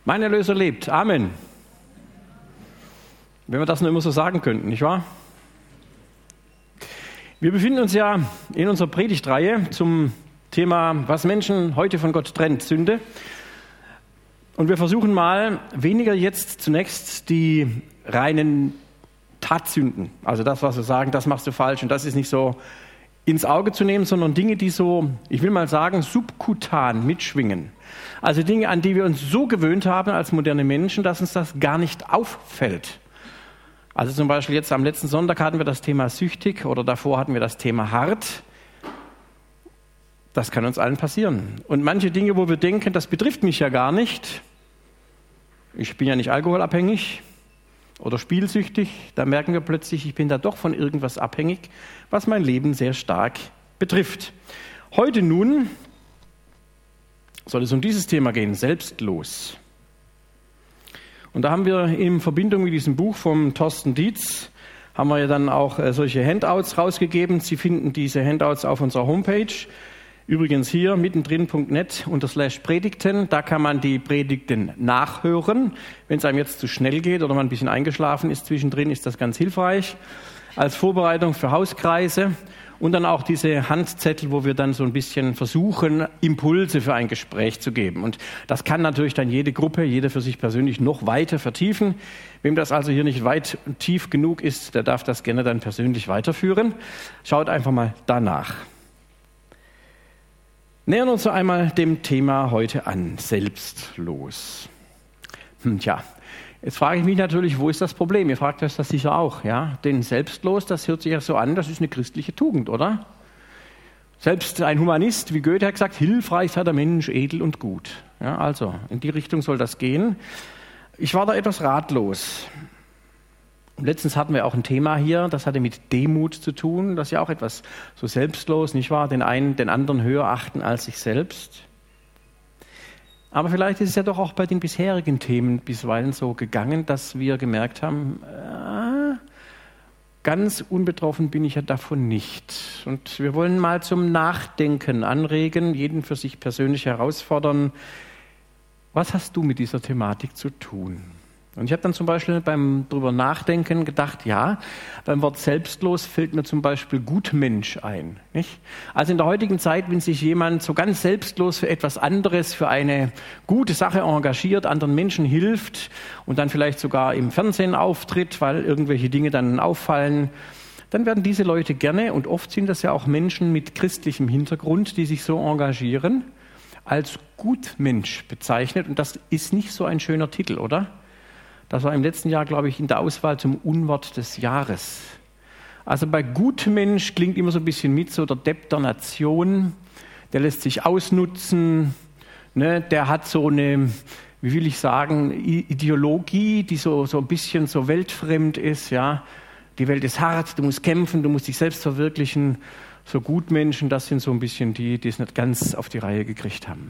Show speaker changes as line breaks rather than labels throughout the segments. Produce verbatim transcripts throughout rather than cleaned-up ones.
Mein Erlöser lebt. Amen. Wenn wir das nur immer so sagen könnten, nicht wahr? Wir befinden uns ja in unserer Predigtreihe zum Thema, was Menschen heute von Gott trennt, Sünde. Und wir versuchen mal weniger jetzt zunächst die reinen Tatsünden, also das, was wir sagen, das machst du falsch und das ist nicht so, ins Auge zu nehmen, sondern Dinge, die so, ich will mal sagen, subkutan mitschwingen. Also Dinge, an die wir uns so gewöhnt haben als moderne Menschen, dass uns das gar nicht auffällt. Also zum Beispiel jetzt am letzten Sonntag hatten wir das Thema süchtig oder davor hatten wir das Thema hart. Das kann uns allen passieren. Und manche Dinge, wo wir denken, das betrifft mich ja gar nicht. Ich bin ja nicht alkoholabhängig oder spielsüchtig. Da merken wir plötzlich, ich bin da doch von irgendwas abhängig, was mein Leben sehr stark betrifft. Heute nun soll es um dieses Thema gehen, selbstlos. Und da haben wir in Verbindung mit diesem Buch vom Thorsten Dietz, haben wir ja dann auch solche Handouts rausgegeben. Sie finden diese Handouts auf unserer Homepage. Übrigens hier mittendrin punkt net unter slash Predigten, da kann man die Predigten nachhören. Wenn es einem jetzt zu schnell geht oder man ein bisschen eingeschlafen ist zwischendrin, ist das ganz hilfreich als Vorbereitung für Hauskreise. Und dann auch diese Handzettel, wo wir dann so ein bisschen versuchen, Impulse für ein Gespräch zu geben. Und das kann natürlich dann jede Gruppe, jeder für sich persönlich noch weiter vertiefen. Wem das also hier nicht weit und tief genug ist, der darf das gerne dann persönlich weiterführen. Schaut einfach mal danach. Nähern uns so einmal dem Thema heute an, selbstlos. Hm, tja, jetzt frage ich mich natürlich, wo ist das Problem? Ihr fragt euch das sicher auch, ja? Denn selbstlos, das hört sich ja so an, das ist eine christliche Tugend, oder? Selbst ein Humanist wie Goethe hat gesagt, hilfreich sei der Mensch, edel und gut. Ja, also, in die Richtung soll das gehen. Ich war da etwas ratlos. Letztens hatten wir auch ein Thema hier, das hatte mit Demut zu tun. Das ist ja auch etwas so selbstlos, nicht wahr? Den einen, den anderen höher achten als sich selbst. Aber vielleicht ist es ja doch auch bei den bisherigen Themen bisweilen so gegangen, dass wir gemerkt haben, äh, ganz unbetroffen bin ich ja davon nicht. Und wir wollen mal zum Nachdenken anregen, jeden für sich persönlich herausfordern. Was hast du mit dieser Thematik zu tun? Und ich habe dann zum Beispiel beim drüber nachdenken gedacht, ja, beim Wort selbstlos fällt mir zum Beispiel Gutmensch ein. Nicht? Also in der heutigen Zeit, wenn sich jemand so ganz selbstlos für etwas anderes, für eine gute Sache engagiert, anderen Menschen hilft und dann vielleicht sogar im Fernsehen auftritt, weil irgendwelche Dinge dann auffallen, dann werden diese Leute gerne, und oft sind das ja auch Menschen mit christlichem Hintergrund, die sich so engagieren, als Gutmensch bezeichnet. Und das ist nicht so ein schöner Titel, oder? Das war im letzten Jahr, glaube ich, in der Auswahl zum Unwort des Jahres. Also bei Gutmensch klingt immer so ein bisschen mit, so der Depp der Nation, der lässt sich ausnutzen, ne? Der hat so eine, wie will ich sagen, Ideologie, die so, so ein bisschen so weltfremd ist. Ja? Die Welt ist hart, du musst kämpfen, du musst dich selbst verwirklichen. So Gutmenschen, das sind so ein bisschen die, die es nicht ganz auf die Reihe gekriegt haben.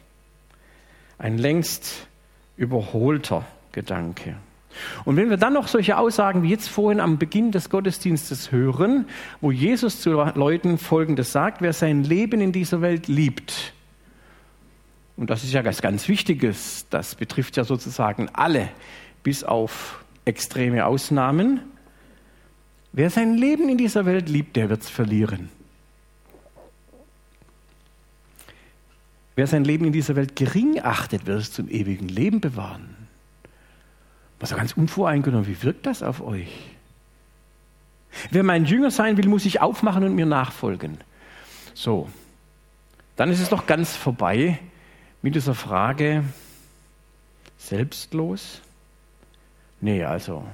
Ein längst überholter Gedanke. Und wenn wir dann noch solche Aussagen wie jetzt vorhin am Beginn des Gottesdienstes hören, wo Jesus zu Leuten Folgendes sagt, wer sein Leben in dieser Welt liebt, und das ist ja was ganz Wichtiges, das betrifft ja sozusagen alle, bis auf extreme Ausnahmen, wer sein Leben in dieser Welt liebt, der wird es verlieren. Wer sein Leben in dieser Welt gering achtet, wird es zum ewigen Leben bewahren. Was ist ganz unvoreingenommen, wie wirkt das auf euch? Wer mein Jünger sein will, muss sich aufmachen und mir nachfolgen. So, dann ist es doch ganz vorbei mit dieser Frage, selbstlos? Nee, also.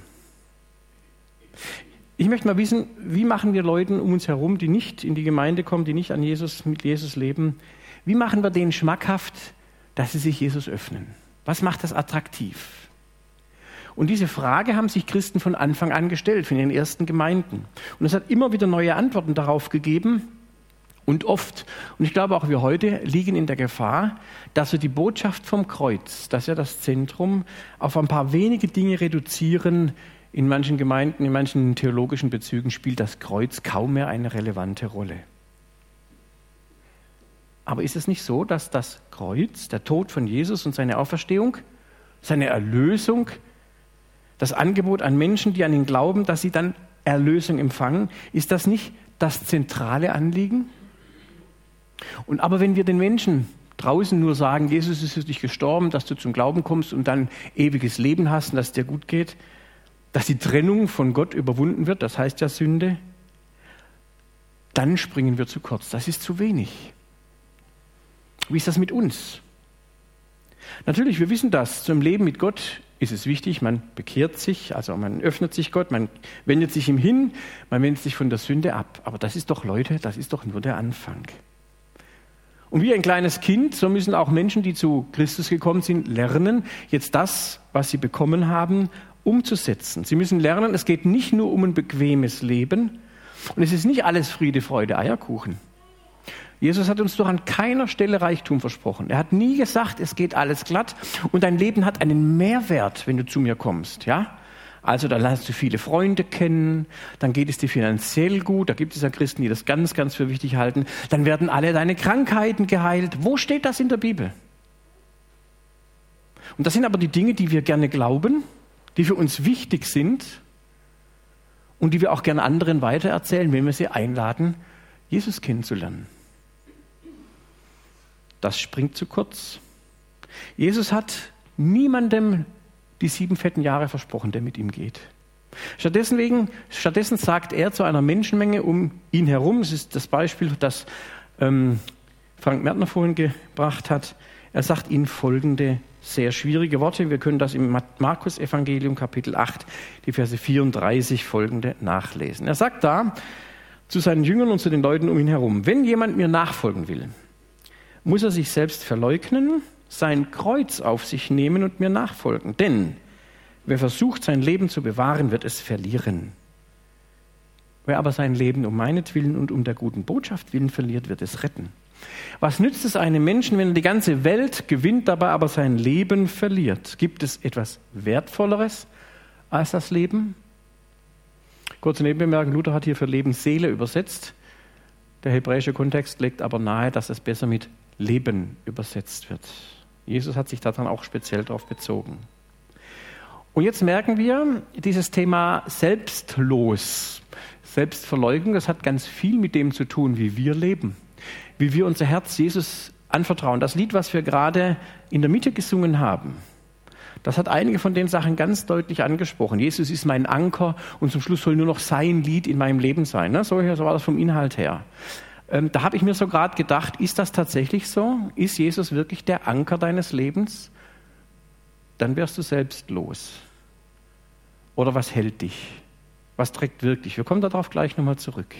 Ich möchte mal wissen, wie machen wir Leuten um uns herum, die nicht in die Gemeinde kommen, die nicht an Jesus, mit Jesus leben, wie machen wir denen schmackhaft, dass sie sich Jesus öffnen? Was macht das attraktiv? Und diese Frage haben sich Christen von Anfang an gestellt, von den ersten Gemeinden. Und es hat immer wieder neue Antworten darauf gegeben. Und oft, und ich glaube auch wir heute, liegen in der Gefahr, dass wir die Botschaft vom Kreuz, das ist ja das Zentrum, auf ein paar wenige Dinge reduzieren. In manchen Gemeinden, in manchen theologischen Bezügen spielt das Kreuz kaum mehr eine relevante Rolle. Aber ist es nicht so, dass das Kreuz, der Tod von Jesus und seine Auferstehung seine Erlösung, das Angebot an Menschen, die an ihn glauben, dass sie dann Erlösung empfangen. Ist das nicht das zentrale Anliegen? Und aber wenn wir den Menschen draußen nur sagen, Jesus ist für dich gestorben, dass du zum Glauben kommst und dann ewiges Leben hast und dass es dir gut geht, dass die Trennung von Gott überwunden wird, das heißt ja Sünde, dann springen wir zu kurz. Das ist zu wenig. Wie ist das mit uns? Natürlich, wir wissen das. Zum Leben mit Gott ist es wichtig, man bekehrt sich, also man öffnet sich Gott, man wendet sich ihm hin, man wendet sich von der Sünde ab. Aber das ist doch, Leute, das ist doch nur der Anfang. Und wie ein kleines Kind, so müssen auch Menschen, die zu Christus gekommen sind, lernen, jetzt das, was sie bekommen haben, umzusetzen. Sie müssen lernen, es geht nicht nur um ein bequemes Leben und es ist nicht alles Friede, Freude, Eierkuchen. Jesus hat uns doch an keiner Stelle Reichtum versprochen. Er hat nie gesagt, es geht alles glatt und dein Leben hat einen Mehrwert, wenn du zu mir kommst. Ja? Also dann lernst du viele Freunde kennen, dann geht es dir finanziell gut, da gibt es ja Christen, die das ganz, ganz für wichtig halten, dann werden alle deine Krankheiten geheilt. Wo steht das in der Bibel? Und das sind aber die Dinge, die wir gerne glauben, die für uns wichtig sind und die wir auch gerne anderen weitererzählen, wenn wir sie einladen, Jesus kennenzulernen. Das springt zu kurz. Jesus hat niemandem die sieben fetten Jahre versprochen, der mit ihm geht. Stattdessen, wegen, stattdessen sagt er zu einer Menschenmenge um ihn herum, das ist das Beispiel, das ähm, Frank Märtner vorhin gebracht hat, er sagt ihnen folgende sehr schwierige Worte. Wir können das im Markus-Evangelium, Kapitel acht, die Verse vierunddreißig folgende nachlesen. Er sagt da zu seinen Jüngern und zu den Leuten um ihn herum, wenn jemand mir nachfolgen will, muss er sich selbst verleugnen, sein Kreuz auf sich nehmen und mir nachfolgen. Denn wer versucht, sein Leben zu bewahren, wird es verlieren. Wer aber sein Leben um meinetwillen und um der guten Botschaft willen verliert, wird es retten. Was nützt es einem Menschen, wenn er die ganze Welt gewinnt, dabei aber sein Leben verliert? Gibt es etwas Wertvolleres als das Leben? Kurze Nebenbemerkung, Luther hat hier für Leben Seele übersetzt. Der hebräische Kontext legt aber nahe, dass es besser mit Leben übersetzt wird. Jesus hat sich daran auch speziell darauf bezogen. Und jetzt merken wir, dieses Thema selbstlos, Selbstverleugnung, das hat ganz viel mit dem zu tun, wie wir leben, wie wir unser Herz Jesus anvertrauen. Das Lied, was wir gerade in der Mitte gesungen haben, das hat einige von den Sachen ganz deutlich angesprochen. Jesus ist mein Anker und zum Schluss soll nur noch sein Lied in meinem Leben sein. So war das vom Inhalt her. Ähm, da habe ich mir so gerade gedacht, ist das tatsächlich so? Ist Jesus wirklich der Anker deines Lebens? Dann wärst du selbstlos. Oder was hält dich? Was trägt wirklich? Wir kommen darauf gleich nochmal zurück.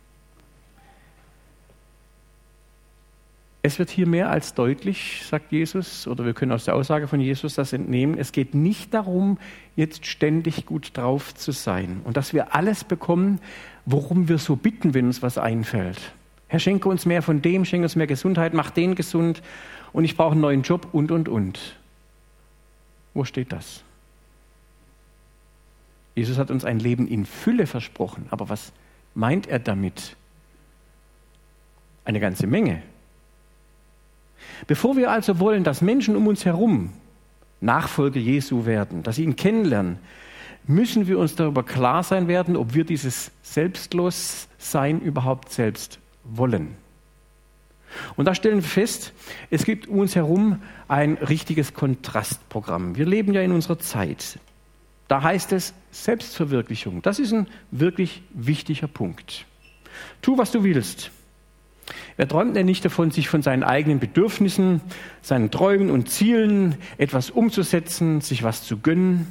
Es wird hier mehr als deutlich, sagt Jesus, oder wir können aus der Aussage von Jesus das entnehmen, es geht nicht darum, jetzt ständig gut drauf zu sein und dass wir alles bekommen, worum wir so bitten, wenn uns was einfällt. Herr, schenke uns mehr von dem, schenke uns mehr Gesundheit, mach den gesund und ich brauche einen neuen Job und, und, und. Wo steht das? Jesus hat uns ein Leben in Fülle versprochen, aber was meint er damit? Eine ganze Menge. Bevor wir also wollen, dass Menschen um uns herum Nachfolger Jesu werden, dass sie ihn kennenlernen, müssen wir uns darüber klar sein werden, ob wir dieses Selbstlossein überhaupt selbst wollen. Und da stellen wir fest, es gibt um uns herum ein richtiges Kontrastprogramm. Wir leben ja in unserer Zeit. Da heißt es Selbstverwirklichung. Das ist ein wirklich wichtiger Punkt. Tu, was du willst. Wer träumt denn nicht davon, sich von seinen eigenen Bedürfnissen, seinen Träumen und Zielen etwas umzusetzen, sich was zu gönnen?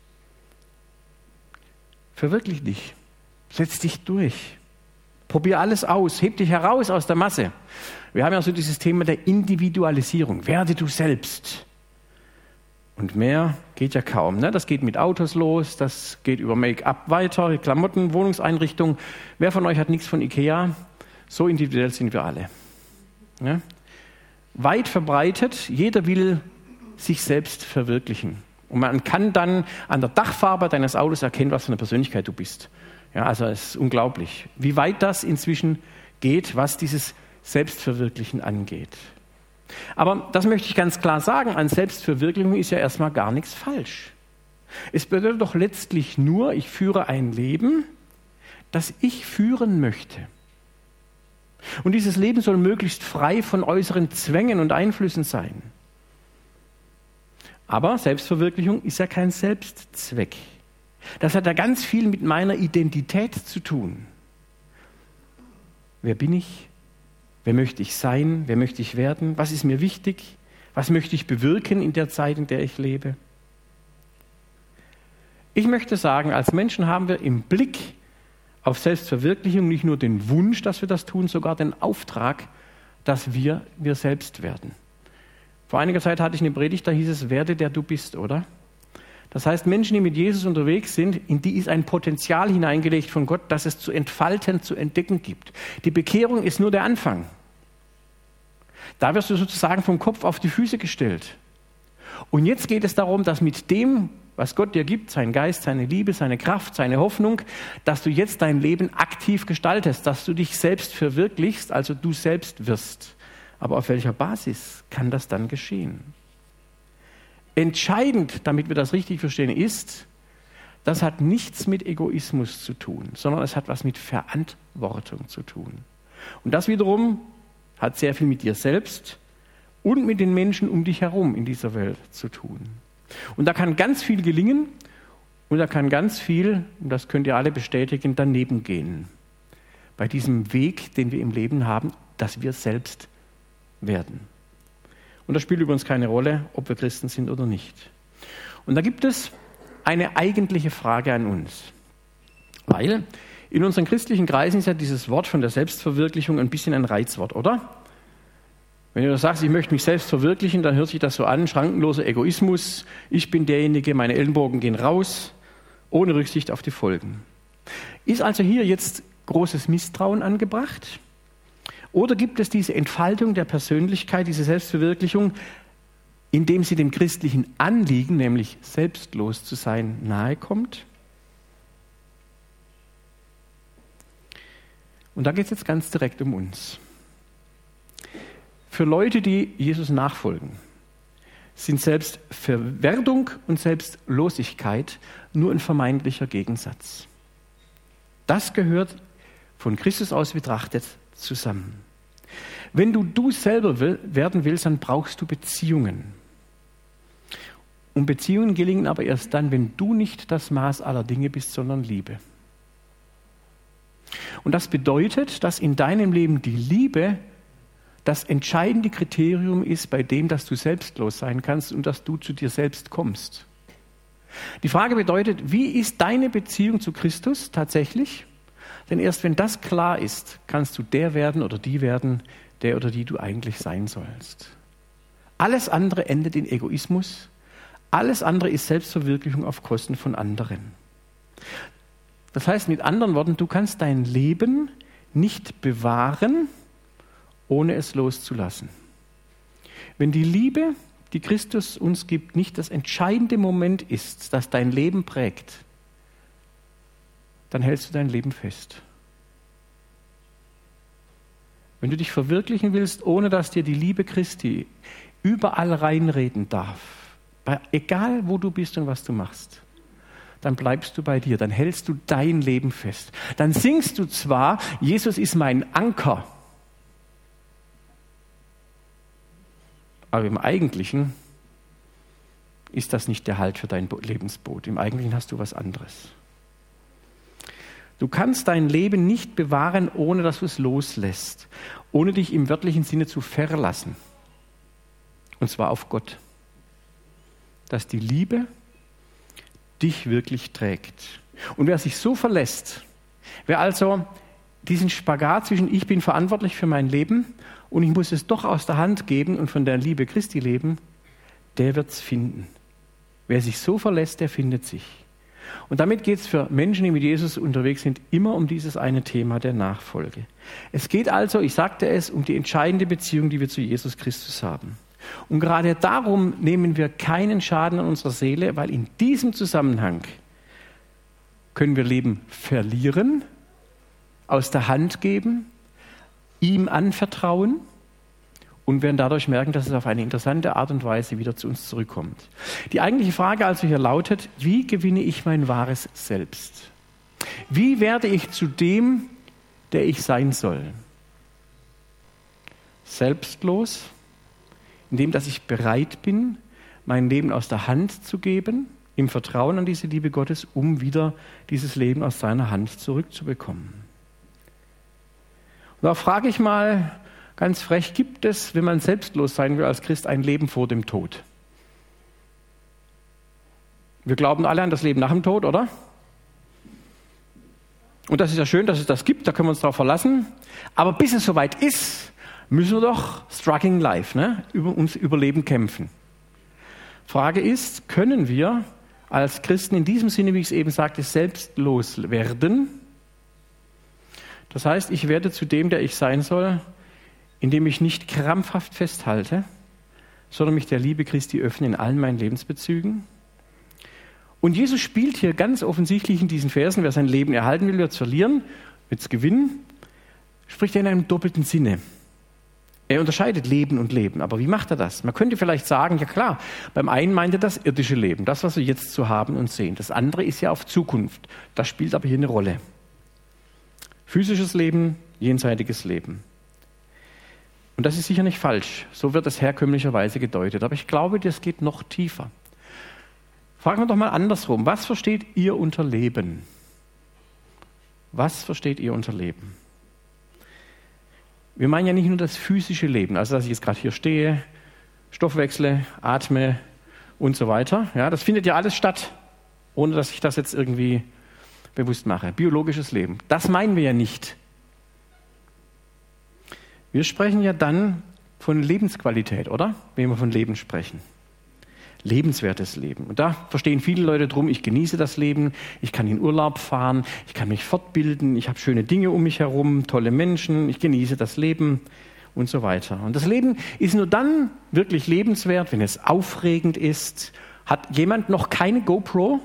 Verwirklich dich. Setz dich durch. Probier alles aus. Heb dich heraus aus der Masse. Wir haben ja so dieses Thema der Individualisierung. Werde du selbst. Und mehr geht ja kaum. Ne? Das geht mit Autos los, das geht über Make-up weiter, Klamotten, Wohnungseinrichtung. Wer von euch hat nichts von Ikea? So individuell sind wir alle. Ja? Weit verbreitet, jeder will sich selbst verwirklichen. Und man kann dann an der Dachfarbe deines Autos erkennen, was für eine Persönlichkeit du bist. Ja, also es ist unglaublich, wie weit das inzwischen geht, was dieses Selbstverwirklichen angeht. Aber das möchte ich ganz klar sagen, an Selbstverwirklichung ist ja erstmal gar nichts falsch. Es bedeutet doch letztlich nur, ich führe ein Leben, das ich führen möchte. Und dieses Leben soll möglichst frei von äußeren Zwängen und Einflüssen sein. Aber Selbstverwirklichung ist ja kein Selbstzweck. Das hat ja ganz viel mit meiner Identität zu tun. Wer bin ich? Wer möchte ich sein? Wer möchte ich werden? Was ist mir wichtig? Was möchte ich bewirken in der Zeit, in der ich lebe? Ich möchte sagen, als Menschen haben wir im Blick auf Selbstverwirklichung nicht nur den Wunsch, dass wir das tun, sogar den Auftrag, dass wir wir selbst werden. Vor einiger Zeit hatte ich eine Predigt, da hieß es, werde der du bist, oder? Das heißt, Menschen, die mit Jesus unterwegs sind, in die ist ein Potenzial hineingelegt von Gott, das es zu entfalten, zu entdecken gibt. Die Bekehrung ist nur der Anfang. Da wirst du sozusagen vom Kopf auf die Füße gestellt. Und jetzt geht es darum, dass mit dem, was Gott dir gibt, sein Geist, seine Liebe, seine Kraft, seine Hoffnung, dass du jetzt dein Leben aktiv gestaltest, dass du dich selbst verwirklichst, also du selbst wirst. Aber auf welcher Basis kann das dann geschehen? Entscheidend, damit wir das richtig verstehen, ist, das hat nichts mit Egoismus zu tun, sondern es hat was mit Verantwortung zu tun. Und das wiederum hat sehr viel mit dir selbst und mit den Menschen um dich herum in dieser Welt zu tun. Und da kann ganz viel gelingen und da kann ganz viel, und das könnt ihr alle bestätigen, daneben gehen. Bei diesem Weg, den wir im Leben haben, dass wir selbst werden. Und das spielt übrigens keine Rolle, ob wir Christen sind oder nicht. Und da gibt es eine eigentliche Frage an uns. Weil in unseren christlichen Kreisen ist ja dieses Wort von der Selbstverwirklichung ein bisschen ein Reizwort, oder? Wenn du sagst, ich möchte mich selbst verwirklichen, dann hört sich das so an, schrankenloser Egoismus, ich bin derjenige, meine Ellenbogen gehen raus, ohne Rücksicht auf die Folgen. Ist also hier jetzt großes Misstrauen angebracht? Oder gibt es diese Entfaltung der Persönlichkeit, diese Selbstverwirklichung, indem sie dem christlichen Anliegen, nämlich selbstlos zu sein, nahe kommt? Und da geht es jetzt ganz direkt um uns. Für Leute, die Jesus nachfolgen, sind Selbstverwerdung und Selbstlosigkeit nur ein vermeintlicher Gegensatz. Das gehört von Christus aus betrachtet zusammen. Wenn du du selber will, werden willst, dann brauchst du Beziehungen. Und Beziehungen gelingen aber erst dann, wenn du nicht das Maß aller Dinge bist, sondern Liebe. Und das bedeutet, dass in deinem Leben die Liebe das entscheidende Kriterium ist, bei dem, dass du selbstlos sein kannst und dass du zu dir selbst kommst. Die Frage bedeutet, wie ist deine Beziehung zu Christus tatsächlich? Denn erst wenn das klar ist, kannst du der werden oder die werden, der oder die du eigentlich sein sollst. Alles andere endet in Egoismus. Alles andere ist Selbstverwirklichung auf Kosten von anderen. Das heißt mit anderen Worten, du kannst dein Leben nicht bewahren, ohne es loszulassen. Wenn die Liebe, die Christus uns gibt, nicht das entscheidende Moment ist, das dein Leben prägt, dann hältst du dein Leben fest. Wenn du dich verwirklichen willst, ohne dass dir die Liebe Christi überall reinreden darf, bei, egal wo du bist und was du machst, dann bleibst du bei dir, dann hältst du dein Leben fest. Dann singst du zwar, Jesus ist mein Anker, aber im Eigentlichen ist das nicht der Halt für dein Lebensboot. Im Eigentlichen hast du was anderes. Du kannst dein Leben nicht bewahren, ohne dass du es loslässt, ohne dich im wörtlichen Sinne zu verlassen. Und zwar auf Gott. Dass die Liebe dich wirklich trägt. Und wer sich so verlässt, wer also diesen Spagat zwischen ich bin verantwortlich für mein Leben und ich muss es doch aus der Hand geben und von der Liebe Christi leben, der wird es finden. Wer sich so verlässt, der findet sich. Und damit geht es für Menschen, die mit Jesus unterwegs sind, immer um dieses eine Thema der Nachfolge. Es geht also, ich sagte es, um die entscheidende Beziehung, die wir zu Jesus Christus haben. Und gerade darum nehmen wir keinen Schaden an unserer Seele, weil in diesem Zusammenhang können wir Leben verlieren, aus der Hand geben, ihm anvertrauen und werden dadurch merken, dass es auf eine interessante Art und Weise wieder zu uns zurückkommt. Die eigentliche Frage also hier lautet, wie gewinne ich mein wahres Selbst? Wie werde ich zu dem, der ich sein soll? Selbstlos, indem dass ich bereit bin, mein Leben aus der Hand zu geben, im Vertrauen an diese Liebe Gottes, um wieder dieses Leben aus seiner Hand zurückzubekommen. Und da frage ich mal ganz frech, gibt es, wenn man selbstlos sein will als Christ, ein Leben vor dem Tod? Wir glauben alle an das Leben nach dem Tod, oder? Und das ist ja schön, dass es das gibt, da können wir uns darauf verlassen. Aber bis es soweit ist, müssen wir doch struggling life, ne? über uns Überleben kämpfen. Frage ist, können wir als Christen in diesem Sinne, wie ich es eben sagte, selbstlos werden? Das heißt, ich werde zu dem, der ich sein soll, indem ich nicht krampfhaft festhalte, sondern mich der Liebe Christi öffne in allen meinen Lebensbezügen. Und Jesus spielt hier ganz offensichtlich in diesen Versen, wer sein Leben erhalten will, wird es verlieren, wird es gewinnen, spricht er in einem doppelten Sinne. Er unterscheidet Leben und Leben. Aber wie macht er das? Man könnte vielleicht sagen, ja klar, beim einen meint er das irdische Leben, das, was wir jetzt zu haben und sehen. Das andere ist ja auf Zukunft. Das spielt aber hier eine Rolle. Physisches Leben, jenseitiges Leben. Und das ist sicher nicht falsch. So wird es herkömmlicherweise gedeutet. Aber ich glaube, das geht noch tiefer. Fragen wir doch mal andersrum. Was versteht ihr unter Leben? Was versteht ihr unter Leben? Wir meinen ja nicht nur das physische Leben, also dass ich jetzt gerade hier stehe, Stoffwechsle, atme und so weiter. Ja, das findet ja alles statt, ohne dass ich das jetzt irgendwie bewusst mache. Biologisches Leben, das meinen wir ja nicht. Wir sprechen ja dann von Lebensqualität, oder? Wenn wir von Leben sprechen. Lebenswertes Leben. Und da verstehen viele Leute drum, ich genieße das Leben, ich kann in Urlaub fahren, ich kann mich fortbilden, ich habe schöne Dinge um mich herum, tolle Menschen, ich genieße das Leben und so weiter. Und das Leben ist nur dann wirklich lebenswert, wenn es aufregend ist. Hat jemand noch keine GoPro?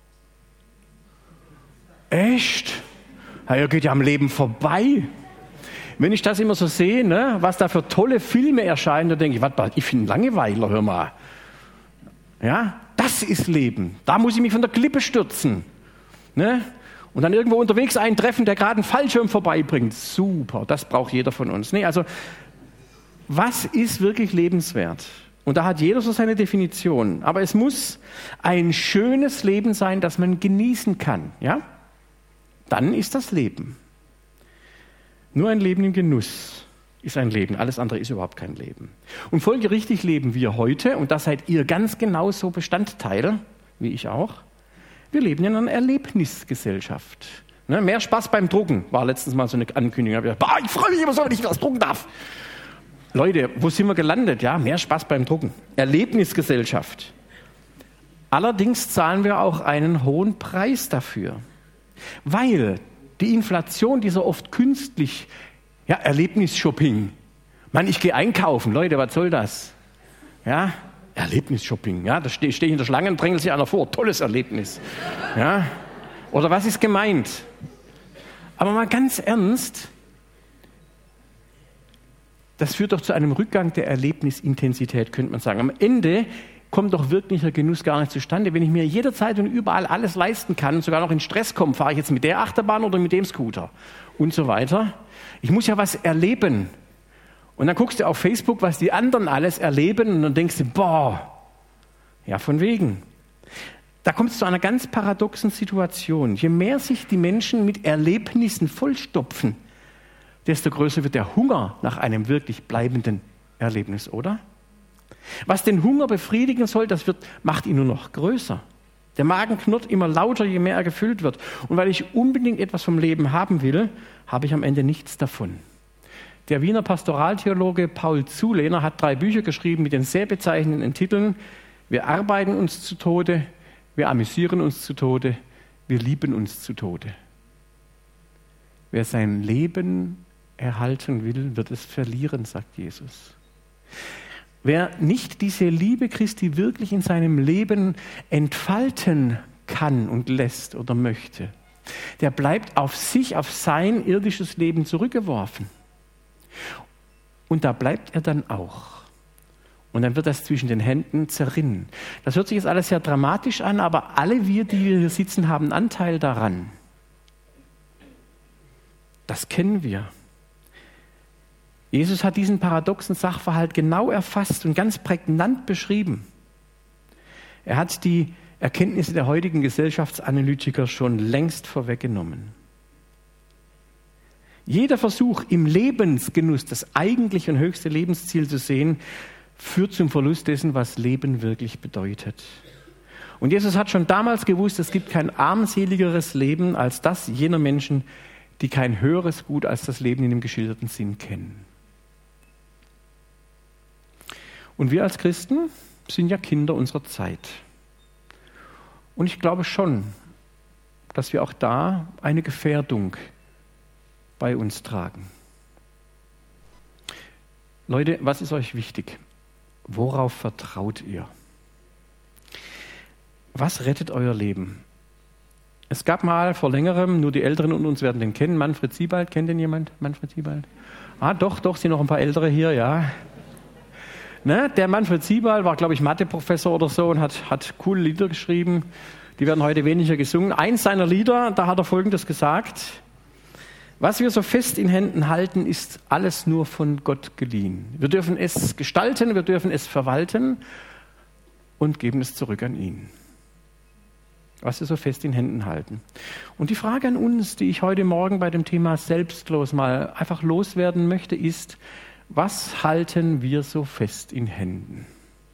Echt? Ja, ihr geht ja am Leben vorbei. Wenn ich das immer so sehe, ne, was da für tolle Filme erscheinen, dann denke ich, warte mal, ich bin ein Langeweiler, hör mal. Ja, das ist Leben. Da muss ich mich von der Klippe stürzen. Ne? Und dann irgendwo unterwegs einen treffen, der gerade einen Fallschirm vorbeibringt. Super, das braucht jeder von uns. Nee, also, was ist wirklich lebenswert? Und da hat jeder so seine Definition. Aber es muss ein schönes Leben sein, das man genießen kann. Ja? Dann ist das Leben. Nur ein Leben im Genuss ist ein Leben. Alles andere ist überhaupt kein Leben. Und folgerichtig leben wir heute, und da seid ihr ganz genauso Bestandteil, wie ich auch, wir leben in einer Erlebnisgesellschaft. Ne, mehr Spaß beim Drucken, war letztens mal so eine Ankündigung. Ich, bah, ich freue mich immer so, wenn ich was drucken darf. Leute, wo sind wir gelandet? Ja, mehr Spaß beim Drucken. Erlebnisgesellschaft. Allerdings zahlen wir auch einen hohen Preis dafür. Weil die Inflation, die so oft künstlich, ja, Erlebnisshopping. Mann, ich gehe einkaufen. Leute, was soll das? Ja, Erlebnisshopping. Ja, da stehe steh ich in der Schlange und drängelt sich einer vor. Tolles Erlebnis. Ja, oder was ist gemeint? Aber mal ganz ernst, das führt doch zu einem Rückgang der Erlebnisintensität, könnte man sagen. Am Ende kommt doch wirklicher Genuss gar nicht zustande. Wenn ich mir jederzeit und überall alles leisten kann und sogar noch in Stress komme, fahre ich jetzt mit der Achterbahn oder mit dem Scooter und so weiter. Ich muss ja was erleben. Und dann guckst du auf Facebook, was die anderen alles erleben und dann denkst du, boah, ja von wegen. Da kommt es zu einer ganz paradoxen Situation. Je mehr sich die Menschen mit Erlebnissen vollstopfen, desto größer wird der Hunger nach einem wirklich bleibenden Erlebnis, oder? Was den Hunger befriedigen soll, das wird, macht ihn nur noch größer. Der Magen knurrt immer lauter, je mehr er gefüllt wird. Und weil ich unbedingt etwas vom Leben haben will, habe ich am Ende nichts davon. Der Wiener Pastoraltheologe Paul Zulehner hat drei Bücher geschrieben mit den sehr bezeichnenden Titeln: Wir arbeiten uns zu Tode, wir amüsieren uns zu Tode, wir lieben uns zu Tode. Wer sein Leben erhalten will, wird es verlieren, sagt Jesus. Wer nicht diese Liebe Christi wirklich in seinem Leben entfalten kann und lässt oder möchte, der bleibt auf sich, auf sein irdisches Leben zurückgeworfen. und da bleibt er dann auch. Und dann wird das zwischen den Händen zerrinnen. Das hört sich jetzt alles sehr dramatisch an, aber alle wir, die hier sitzen, haben Anteil daran. Das kennen wir. Jesus hat diesen paradoxen Sachverhalt genau erfasst und ganz prägnant beschrieben. Er hat die Erkenntnisse der heutigen Gesellschaftsanalytiker schon längst vorweggenommen. Jeder Versuch, im Lebensgenuss das eigentliche und höchste Lebensziel zu sehen, führt zum Verlust dessen, was Leben wirklich bedeutet. Und Jesus hat schon damals gewusst, es gibt kein armseligeres Leben als das jener Menschen, die kein höheres Gut als das Leben in dem geschilderten Sinn kennen. Und wir als Christen sind ja Kinder unserer Zeit. Und ich glaube schon, dass wir auch da eine Gefährdung bei uns tragen. Leute, was ist euch wichtig? Worauf vertraut ihr? Was rettet euer Leben? Es gab mal vor längerem, nur die Älteren unter uns werden den kennen, Manfred Siebald. Kennt den jemand? Manfred Siebald? Ah, doch, doch, sind noch ein paar Ältere hier, ja. Ne? Der Manfred Siebald war, glaube ich, Mathe-Professor oder so und hat, hat coole Lieder geschrieben. Die werden heute weniger gesungen. Eins seiner Lieder, da hat er Folgendes gesagt: Was wir so fest in Händen halten, ist alles nur von Gott geliehen. Wir dürfen es gestalten, wir dürfen es verwalten und geben es zurück an ihn. Was wir so fest in Händen halten. Und die Frage an uns, die ich heute Morgen bei dem Thema selbstlos mal einfach loswerden möchte, ist: Was halten wir so fest in Händen?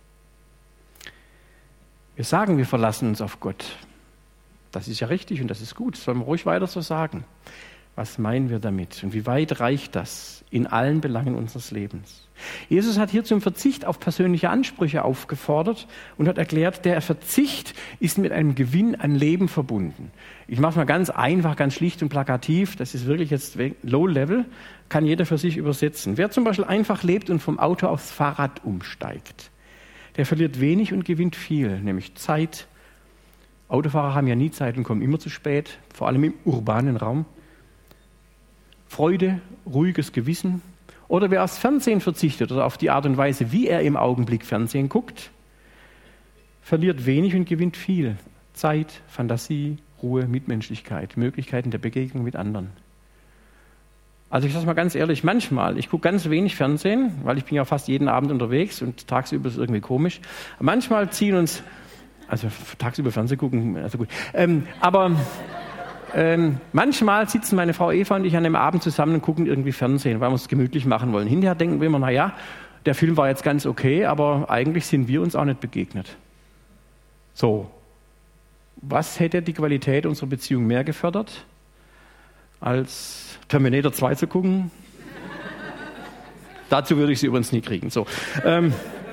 Wir sagen, wir verlassen uns auf Gott. Das ist ja richtig und das ist gut, das sollen wir ruhig weiter so sagen. Was meinen wir damit und wie weit reicht das in allen Belangen unseres Lebens? Jesus hat hier zum Verzicht auf persönliche Ansprüche aufgefordert und hat erklärt, der Verzicht ist mit einem Gewinn an Leben verbunden. Ich mache es mal ganz einfach, ganz schlicht und plakativ, das ist wirklich jetzt low level, kann jeder für sich übersetzen. Wer zum Beispiel einfach lebt und vom Auto aufs Fahrrad umsteigt, der verliert wenig und gewinnt viel, nämlich Zeit. Autofahrer haben ja nie Zeit und kommen immer zu spät, vor allem im urbanen Raum. Freude, ruhiges Gewissen. Oder wer aufs Fernsehen verzichtet oder auf die Art und Weise, wie er im Augenblick Fernsehen guckt, verliert wenig und gewinnt viel. Zeit, Fantasie, Ruhe, Mitmenschlichkeit, Möglichkeiten der Begegnung mit anderen. Also ich sage mal ganz ehrlich, manchmal, ich gucke ganz wenig Fernsehen, weil ich bin ja fast jeden Abend unterwegs und tagsüber ist es irgendwie komisch. Manchmal ziehen uns, also tagsüber Fernsehen gucken, also gut, ähm, aber... Ähm, manchmal sitzen meine Frau Eva und ich an einem Abend zusammen und gucken irgendwie Fernsehen, weil wir es gemütlich machen wollen. Hinterher denken wir immer, naja, der Film war jetzt ganz okay, aber eigentlich sind wir uns auch nicht begegnet. So, was hätte die Qualität unserer Beziehung mehr gefördert, als Terminator zwei zu gucken? Dazu würde ich sie übrigens nie kriegen. So, ähm,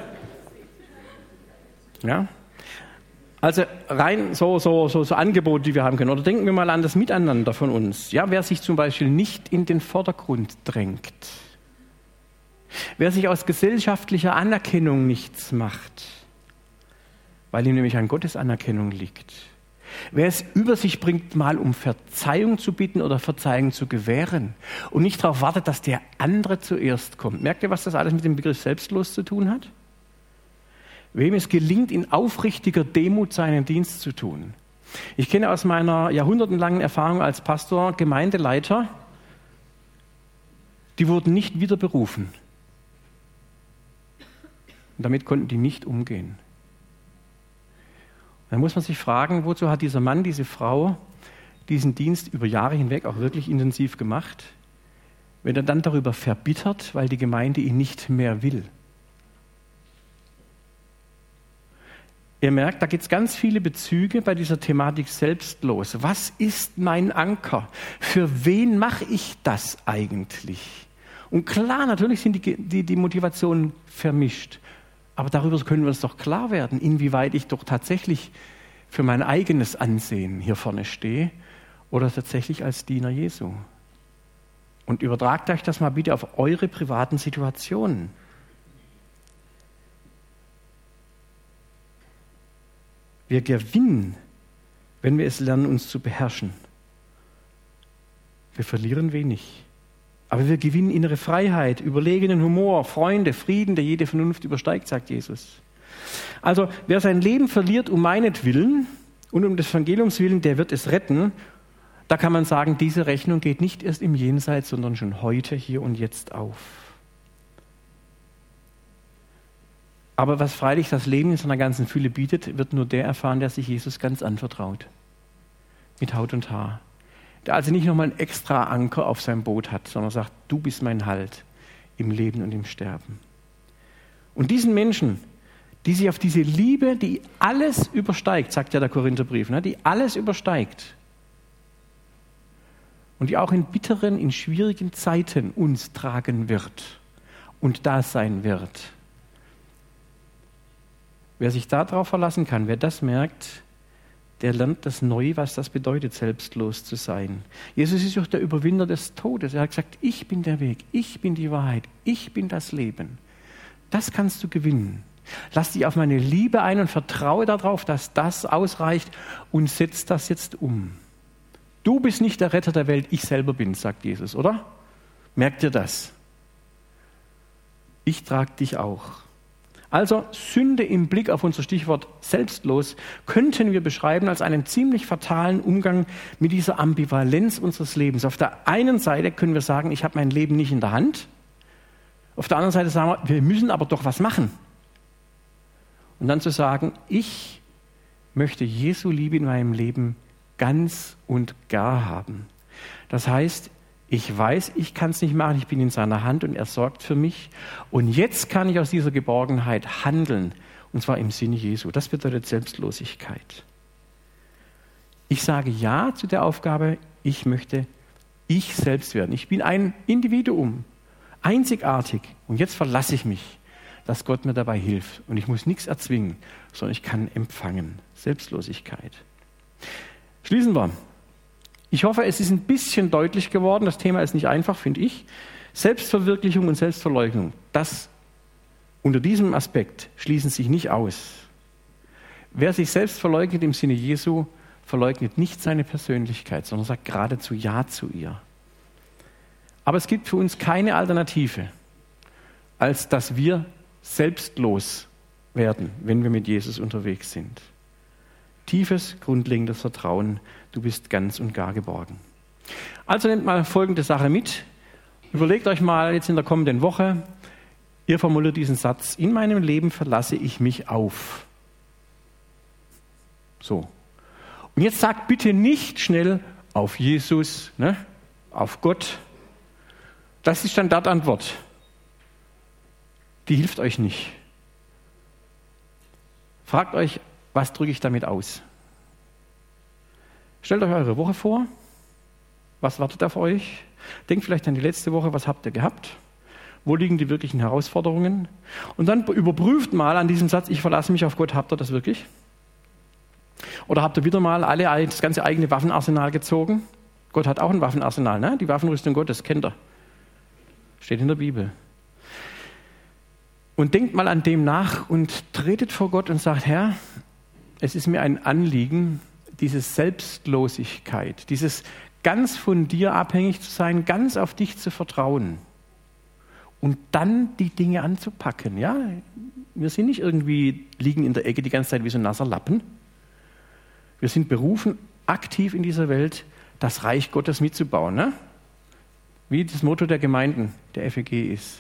ja. Also rein so, so, so, so Angebote, die wir haben können. Oder denken wir mal an das Miteinander von uns. Ja, wer sich zum Beispiel nicht in den Vordergrund drängt. Wer sich aus gesellschaftlicher Anerkennung nichts macht, weil ihm nämlich an Gottes Anerkennung liegt. Wer es über sich bringt, mal um Verzeihung zu bitten oder Verzeihung zu gewähren und nicht darauf wartet, dass der andere zuerst kommt. Merkt ihr, was das alles mit dem Begriff selbstlos zu tun hat? Wem es gelingt, in aufrichtiger Demut seinen Dienst zu tun. Ich kenne aus meiner jahrhundertelangen Erfahrung als Pastor Gemeindeleiter, die wurden nicht wieder berufen. Und damit konnten die nicht umgehen. Dann muss man sich fragen, wozu hat dieser Mann, diese Frau diesen Dienst über Jahre hinweg auch wirklich intensiv gemacht, wenn er dann darüber verbittert, weil die Gemeinde ihn nicht mehr will. Ihr merkt, da gibt es ganz viele Bezüge bei dieser Thematik selbstlos. Was ist mein Anker? Für wen mache ich das eigentlich? Und klar, natürlich sind die, die, die Motivationen vermischt. Aber darüber können wir uns doch klar werden, inwieweit ich doch tatsächlich für mein eigenes Ansehen hier vorne stehe oder tatsächlich als Diener Jesu. Und übertragt euch das mal bitte auf eure privaten Situationen. Wir gewinnen, wenn wir es lernen, uns zu beherrschen. Wir verlieren wenig, Aber wir gewinnen innere Freiheit, überlegenen Humor, Freunde, Frieden, der jede Vernunft übersteigt, sagt Jesus. Also wer sein Leben verliert um meinetwillen und um des Evangeliums willen, der wird es retten. Da kann man sagen, diese Rechnung geht nicht erst im Jenseits, sondern schon heute, hier und jetzt auf. Aber was freilich das Leben in seiner ganzen Fülle bietet, wird nur der erfahren, der sich Jesus ganz anvertraut. Mit Haut und Haar. Der also nicht nochmal einen extra Anker auf seinem Boot hat, sondern sagt, du bist mein Halt im Leben und im Sterben. Und diesen Menschen, die sich auf diese Liebe, die alles übersteigt, sagt ja der Korintherbrief, ne, die alles übersteigt und die auch in bitteren, in schwierigen Zeiten uns tragen wird und da sein wird. Wer sich darauf verlassen kann, wer das merkt, der lernt das neu, was das bedeutet, selbstlos zu sein. Jesus ist auch der Überwinder des Todes. Er hat gesagt, ich bin der Weg, ich bin die Wahrheit, ich bin das Leben. Das kannst du gewinnen. Lass dich auf meine Liebe ein und vertraue darauf, dass das ausreicht und setz das jetzt um. Du bist nicht der Retter der Welt, ich selber bin, sagt Jesus, oder? Merkt ihr das? Ich trage dich auch. Also Sünde im Blick auf unser Stichwort selbstlos könnten wir beschreiben als einen ziemlich fatalen Umgang mit dieser Ambivalenz unseres Lebens. Auf der einen Seite können wir sagen, ich habe mein Leben nicht in der Hand. Auf der anderen Seite sagen wir, wir müssen aber doch was machen. Und dann zu sagen, ich möchte Jesu Liebe in meinem Leben ganz und gar haben. Das heißt, ich weiß, ich kann es nicht machen, ich bin in seiner Hand und er sorgt für mich. Und jetzt kann ich aus dieser Geborgenheit handeln, und zwar im Sinne Jesu. Das bedeutet Selbstlosigkeit. Ich sage Ja zu der Aufgabe, ich möchte ich selbst werden. Ich bin ein Individuum, einzigartig. Und jetzt verlasse ich mich, dass Gott mir dabei hilft. Und ich muss nichts erzwingen, sondern ich kann empfangen. Selbstlosigkeit. Schließen wir. Ich hoffe, es ist ein bisschen deutlich geworden. Das Thema ist nicht einfach, finde ich. Selbstverwirklichung und Selbstverleugnung, das unter diesem Aspekt schließen sich nicht aus. Wer sich selbst verleugnet im Sinne Jesu, verleugnet nicht seine Persönlichkeit, sondern sagt geradezu Ja zu ihr. Aber es gibt für uns keine Alternative, als dass wir selbstlos werden, wenn wir mit Jesus unterwegs sind. Tiefes, grundlegendes Vertrauen, du bist ganz und gar geborgen. Also nehmt mal folgende Sache mit. Überlegt euch mal jetzt in der kommenden Woche, ihr formuliert diesen Satz, in meinem Leben verlasse ich mich auf. So. Und jetzt sagt bitte nicht schnell auf Jesus, ne, auf Gott. Das ist die Standardantwort. Die hilft euch nicht. Fragt euch, was drücke ich damit aus? Stellt euch eure Woche vor. Was wartet auf euch? Denkt vielleicht an die letzte Woche, was habt ihr gehabt? Wo liegen die wirklichen Herausforderungen? Und dann überprüft mal an diesem Satz, ich verlasse mich auf Gott, habt ihr das wirklich? Oder habt ihr wieder mal alle das ganze eigene Waffenarsenal gezogen? Gott hat auch ein Waffenarsenal, ne? Die Waffenrüstung Gottes, kennt ihr. Steht in der Bibel. Und denkt mal an dem nach und tretet vor Gott und sagt, Herr, es ist mir ein Anliegen, diese Selbstlosigkeit, dieses ganz von dir abhängig zu sein, ganz auf dich zu vertrauen und dann die Dinge anzupacken. Ja? Wir sind nicht irgendwie, liegen in der Ecke die ganze Zeit wie so ein nasser Lappen. Wir sind berufen, aktiv in dieser Welt das Reich Gottes mitzubauen. Ne? Wie das Motto der Gemeinden, der F E G ist.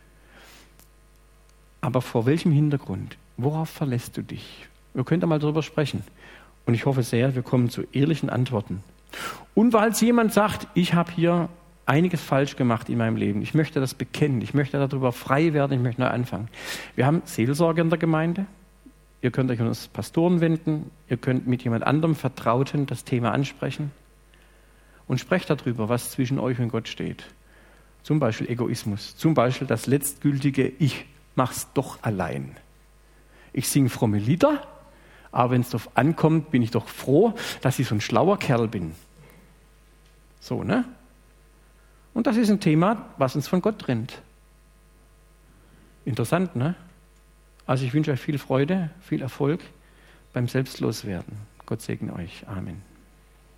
Aber vor welchem Hintergrund? Worauf verlässt du dich? Wir können da mal drüber sprechen. Und ich hoffe sehr, wir kommen zu ehrlichen Antworten. Und weil jemand sagt, ich habe hier einiges falsch gemacht in meinem Leben, ich möchte das bekennen, ich möchte darüber frei werden, ich möchte neu anfangen. Wir haben Seelsorge in der Gemeinde. Ihr könnt euch an uns Pastoren wenden, ihr könnt mit jemand anderem Vertrauten das Thema ansprechen und sprecht darüber, was zwischen euch und Gott steht. Zum Beispiel Egoismus, zum Beispiel das letztgültige Ich mach's doch allein. Ich singe fromme Lieder, aber wenn es darauf ankommt, bin ich doch froh, dass ich so ein schlauer Kerl bin. So, ne? Und das ist ein Thema, was uns von Gott trennt. Interessant, ne? Also ich wünsche euch viel Freude, viel Erfolg beim Selbstloswerden. Gott segne euch. Amen.